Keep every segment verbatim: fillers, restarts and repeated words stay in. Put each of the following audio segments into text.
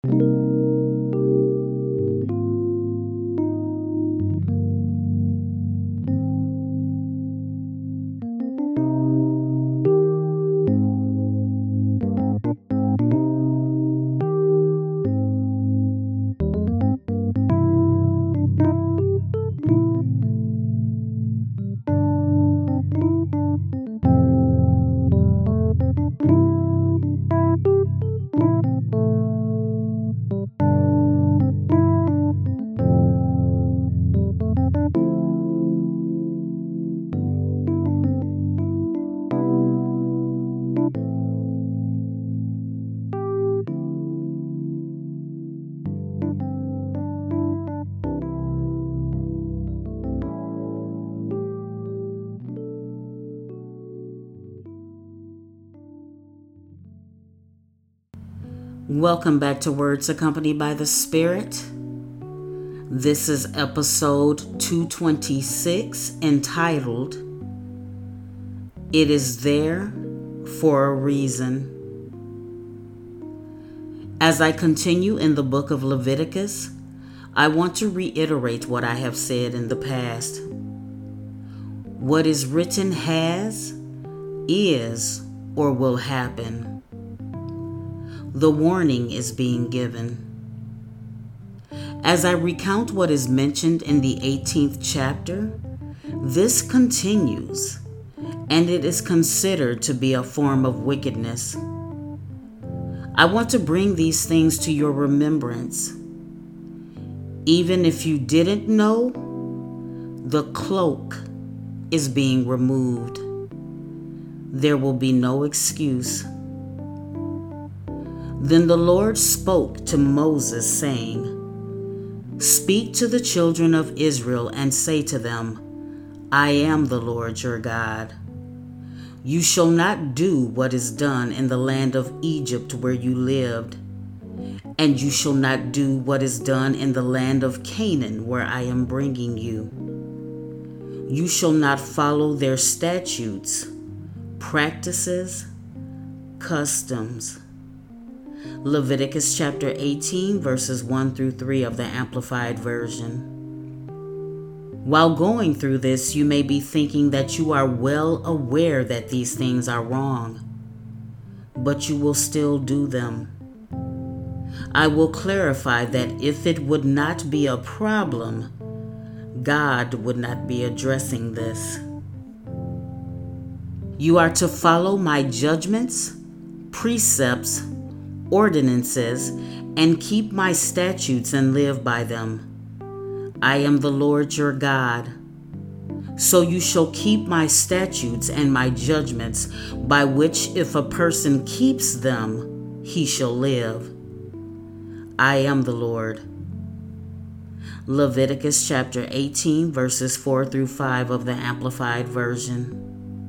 Welcome back to Words Accompanied by the Spirit. This is episode two twenty-six, entitled, It is There for a Reason. As I continue in the book of Leviticus, I want to reiterate what I have said in the past. What is written has, is, or will happen. The warning is being given. As I recount what is mentioned in the eighteenth chapter, this continues, and it is considered to be a form of wickedness. I want to bring these things to your remembrance. Even if you didn't know, the cloak is being removed. There will be no excuse. Then the Lord spoke to Moses, saying, Speak to the children of Israel and say to them, I am the Lord your God. You shall not do what is done in the land of Egypt where you lived, and you shall not do what is done in the land of Canaan where I am bringing you. You shall not follow their statutes, practices, customs. Leviticus chapter eighteen, verses one through three of the Amplified Version. While going through this, you may be thinking that you are well aware that these things are wrong, but you will still do them. I will clarify that if it would not be a problem, God would not be addressing this. You are to follow my judgments, precepts, ordinances, and keep my statutes and live by them. I am the Lord your God. So you shall keep my statutes and my judgments, by which if a person keeps them, he shall live. I am the Lord. Leviticus chapter eighteen, verses four through five of the Amplified Version.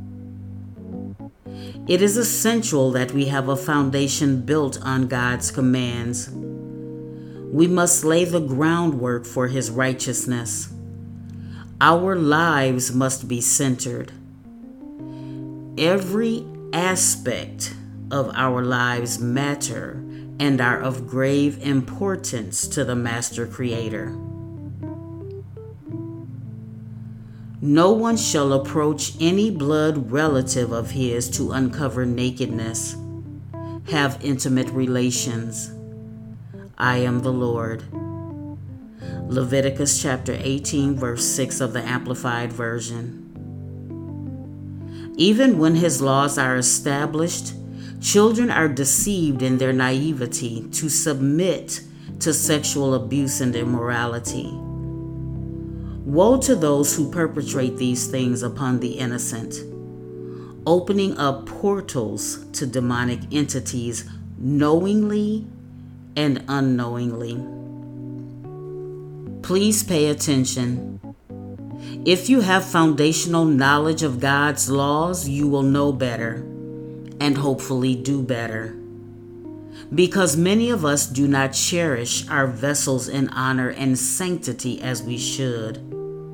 It is essential that we have a foundation built on God's commands. We must lay the groundwork for His righteousness. Our lives must be centered. Every aspect of our lives matter and are of grave importance to the Master Creator. No one shall approach any blood relative of his to uncover nakedness, have intimate relations. I am the Lord. Leviticus chapter eighteen, verse six of the Amplified Version. Even when his laws are established, children are deceived in their naivety to submit to sexual abuse and immorality. Woe to those who perpetrate these things upon the innocent, opening up portals to demonic entities knowingly and unknowingly. Please pay attention. If you have foundational knowledge of God's laws, you will know better and hopefully do better. Because many of us do not cherish our vessels in honor and sanctity as we should.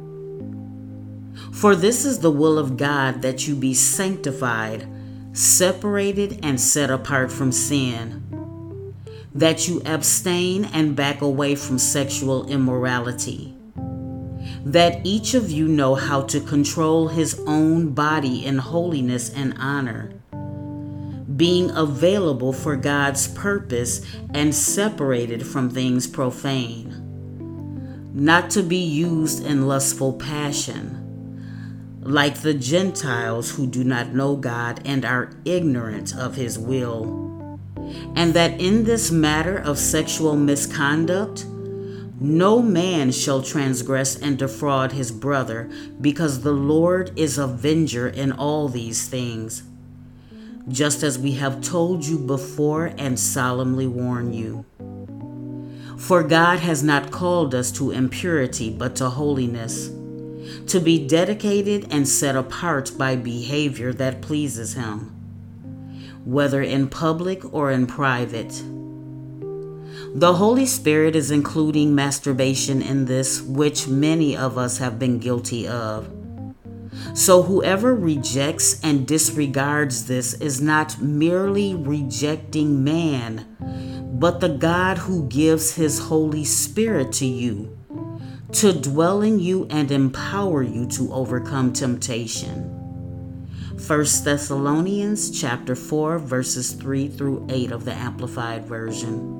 For this is the will of God, that you be sanctified, separated, and set apart from sin. that you abstain and back away from sexual immorality, that each of you know how to control his own body in holiness and honor, being available for God's purpose and separated from things profane, not to be used in lustful passion, like the Gentiles who do not know God and are ignorant of his will, and that in this matter of sexual misconduct, no man shall transgress and defraud his brother, because the Lord is avenger in all these things, just as we have told you before and solemnly warn you. For God has not called us to impurity, but to holiness, to be dedicated and set apart by behavior that pleases him, whether in public or in private. The Holy Spirit is including masturbation in this, which many of us have been guilty of. So whoever rejects and disregards this is not merely rejecting man, but the God who gives his Holy Spirit to you, to dwell in you and empower you to overcome temptation. First Thessalonians chapter four, verses three through eight of the Amplified Version.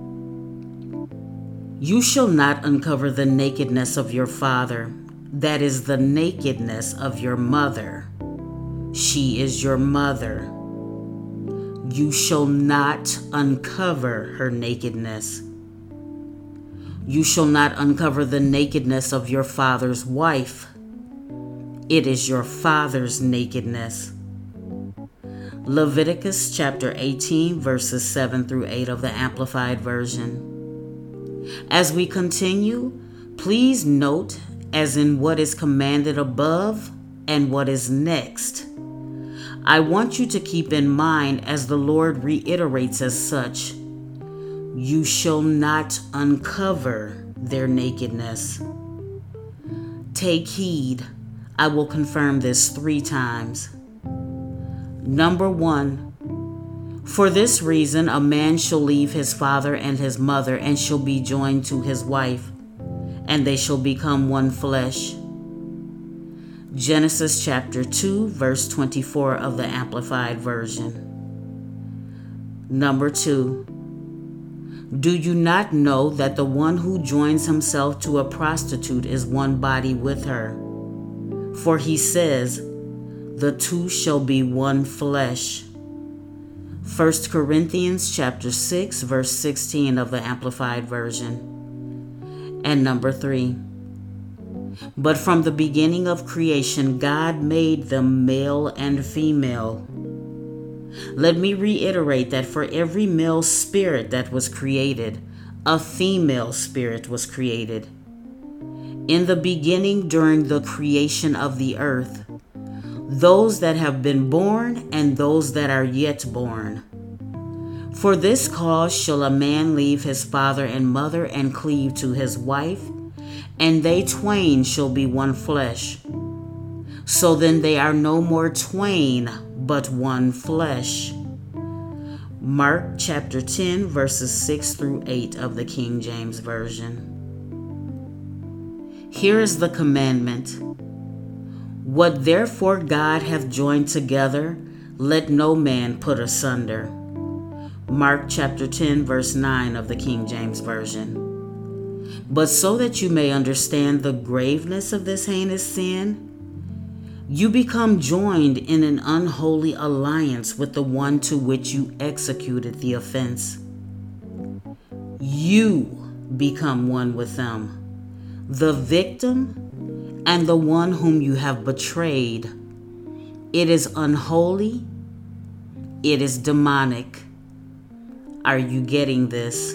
You shall not uncover the nakedness of your father, that is the nakedness of your mother. She is your mother. You shall not uncover her nakedness. You shall not uncover the nakedness of your father's wife. It is your father's nakedness. Leviticus chapter eighteen, verses seven through eight of the Amplified Version. As we continue, please note, as in what is commanded above and what is next. I want you to keep in mind, as the Lord reiterates as such, you shall not uncover their nakedness. Take heed. I will confirm this three times. Number one, for this reason a man shall leave his father and his mother and shall be joined to his wife, and they shall become one flesh. Genesis chapter two, verse twenty-four of the Amplified Version. Number two, do you not know that the one who joins himself to a prostitute is one body with her? For he says, the two shall be one flesh. First Corinthians chapter six, verse sixteen of the Amplified Version. And number three, but from the beginning of creation, God made them male and female. Let me reiterate that for every male spirit that was created, a female spirit was created. In the beginning, during the creation of the earth, those that have been born and those that are yet born. For this cause shall a man leave his father and mother and cleave to his wife, and they twain shall be one flesh. So then they are no more twain, but one flesh. Mark chapter ten, verses six through eight of the King James Version. Here is the commandment. What therefore God hath joined together, let no man put asunder. Mark chapter ten, verse nine of the King James Version. But so that you may understand the graveness of this heinous sin, you become joined in an unholy alliance with the one to which you executed the offense. You become one with them, the victim and the one whom you have betrayed. It is unholy. It is demonic. Are you getting this?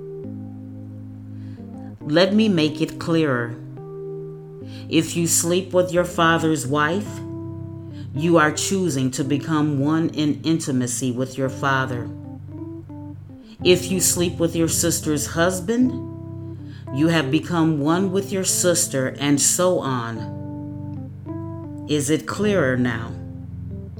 Let me make it clearer. If you sleep with your father's wife, you are choosing to become one in intimacy with your father. If you sleep with your sister's husband, you have become one with your sister, and so on. Is it clearer now?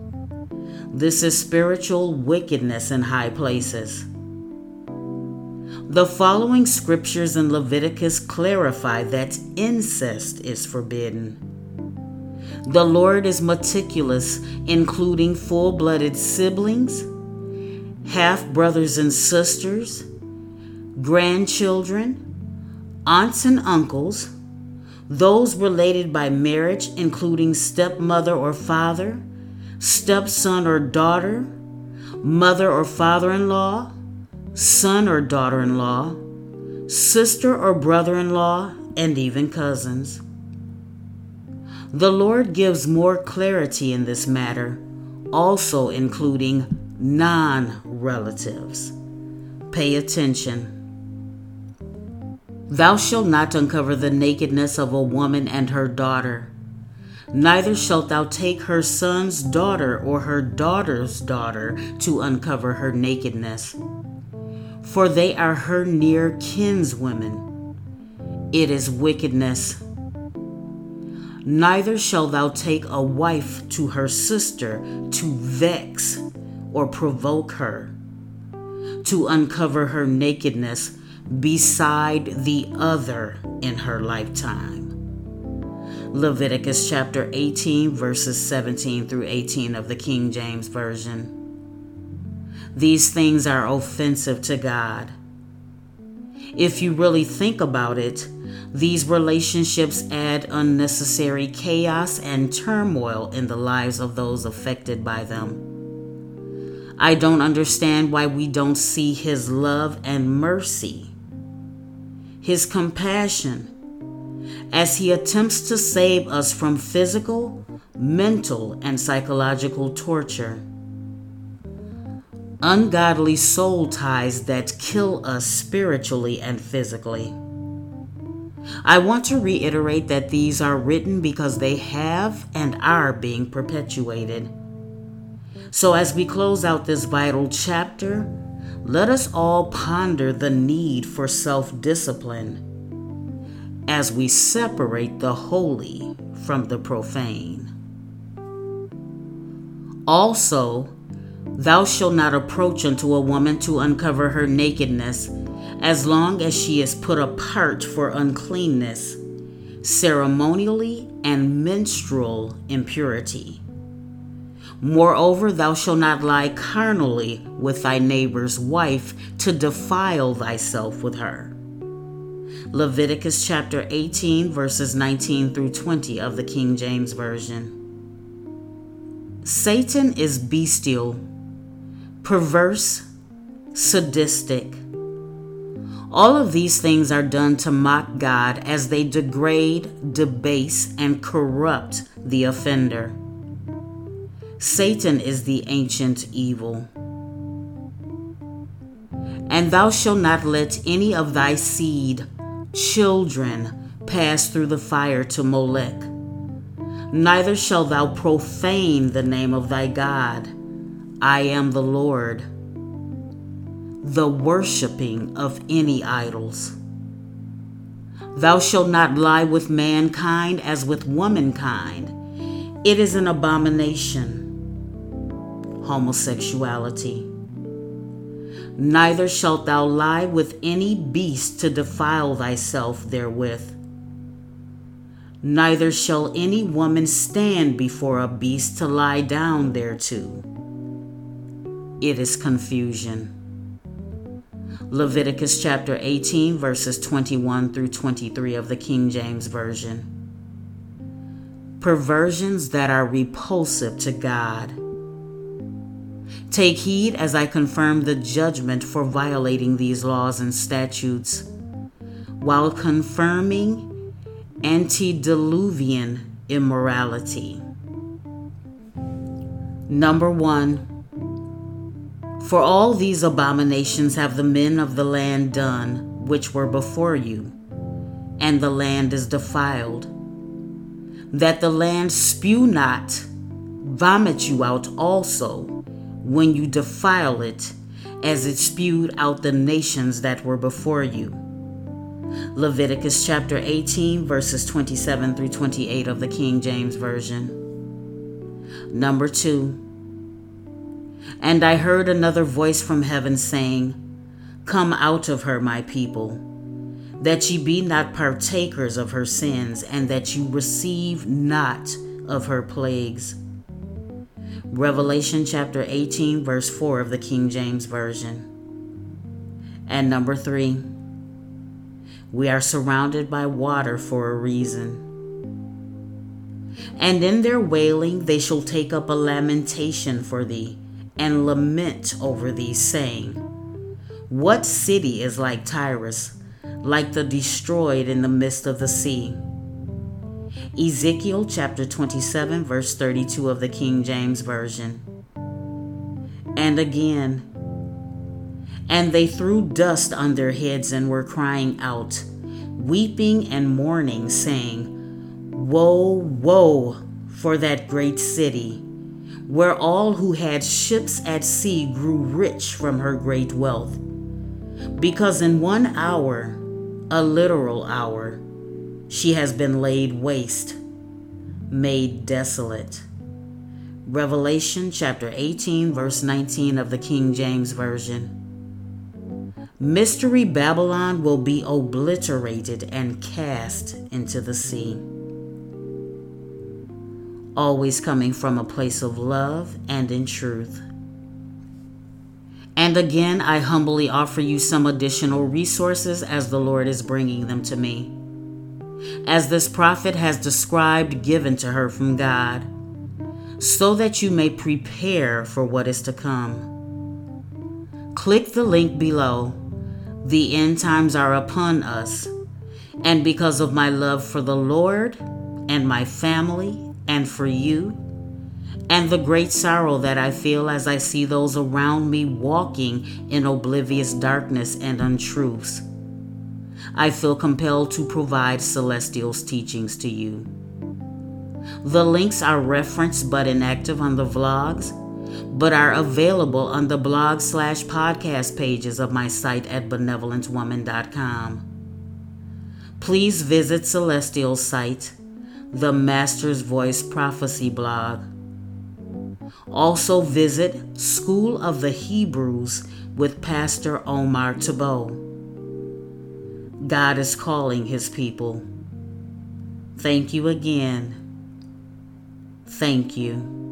This is spiritual wickedness in high places. The following scriptures in Leviticus clarify that incest is forbidden. The Lord is meticulous, including full-blooded siblings, half-brothers and sisters, grandchildren, aunts and uncles, those related by marriage, including stepmother or father, stepson or daughter, mother or father-in-law, son or daughter-in-law, sister or brother-in-law, and even cousins. The Lord gives more clarity in this matter, also including non-relatives. Pay attention. Thou shalt not uncover the nakedness of a woman and her daughter. Neither shalt thou take her son's daughter or her daughter's daughter to uncover her nakedness, for they are her near kinswomen. It is wickedness. Neither shalt thou take a wife to her sister to vex or provoke her, to uncover her nakedness beside the other in her lifetime. Leviticus chapter eighteen, verses seventeen through eighteen of the King James Version. These things are offensive to God. If you really think about it, these relationships add unnecessary chaos and turmoil in the lives of those affected by them. I don't understand why we don't see His love and mercy, His compassion, as He attempts to save us from physical, mental, and psychological torture. Ungodly soul ties that kill us spiritually and physically. I want to reiterate that these are written because they have and are being perpetuated. So as we close out this vital chapter, let us all ponder the need for self-discipline as we separate the holy from the profane. Also, thou shalt not approach unto a woman to uncover her nakedness, as long as she is put apart for uncleanness, ceremonially and menstrual impurity. Moreover, thou shalt not lie carnally with thy neighbor's wife to defile thyself with her. Leviticus chapter eighteen, verses nineteen through twenty of the King James Version. Satan is bestial, perverse, sadistic. All of these things are done to mock God as they degrade, debase, and corrupt the offender. Satan is the ancient evil. And thou shalt not let any of thy seed, children, pass through the fire to Molech. Neither shalt thou profane the name of thy God. I am the Lord. The worshiping of any idols. Thou shalt not lie with mankind as with womankind. It is an abomination. Homosexuality. Neither shalt thou lie with any beast to defile thyself therewith. Neither shall any woman stand before a beast to lie down thereto. It is confusion. Leviticus chapter eighteen, verses twenty-one through twenty-three of the King James Version. Perversions that are repulsive to God. Take heed as I confirm the judgment for violating these laws and statutes, while confirming antediluvian immorality. Number one. For all these abominations have the men of the land done, which were before you, and the land is defiled, that the land spew not, vomit you out also, when you defile it, as it spewed out the nations that were before you. Leviticus chapter eighteen, verses twenty-seven through twenty-eight of the King James Version. Number two. And I heard another voice from heaven saying, Come out of her, my people, that ye be not partakers of her sins, and that you receive not of her plagues. Revelation chapter eighteen, verse four of the King James Version. And number three, we are surrounded by water for a reason. And in their wailing they shall take up a lamentation for thee, and lament over thee, saying, What city is like Tyrus, like the destroyed in the midst of the sea? Ezekiel chapter twenty-seven, verse thirty-two of the King James Version. And again, and they threw dust on their heads and were crying out, weeping and mourning, saying, Woe, woe for that great city, where all who had ships at sea grew rich from her great wealth. Because in one hour, a literal hour, she has been laid waste, made desolate. Revelation chapter eighteen, verse nineteen of the King James Version. Mystery Babylon will be obliterated and cast into the sea. Always coming from a place of love and in truth. And again, I humbly offer you some additional resources as the Lord is bringing them to me, as this prophet has described, given to her from God, so that you may prepare for what is to come. Click the link below. The end times are upon us, and because of my love for the Lord and my family and for you, and the great sorrow that I feel as I see those around me walking in oblivious darkness and untruths, I feel compelled to provide Celestial's teachings to you. The links are referenced but inactive on the vlogs, but are available on the blog slash podcast pages of my site at benevolent woman dot com. Please visit Celestial's site, the Master's Voice Prophecy blog. Also visit School of the Hebrews with Pastor Omar Tabo. God is calling his people. Thank you again. Thank you.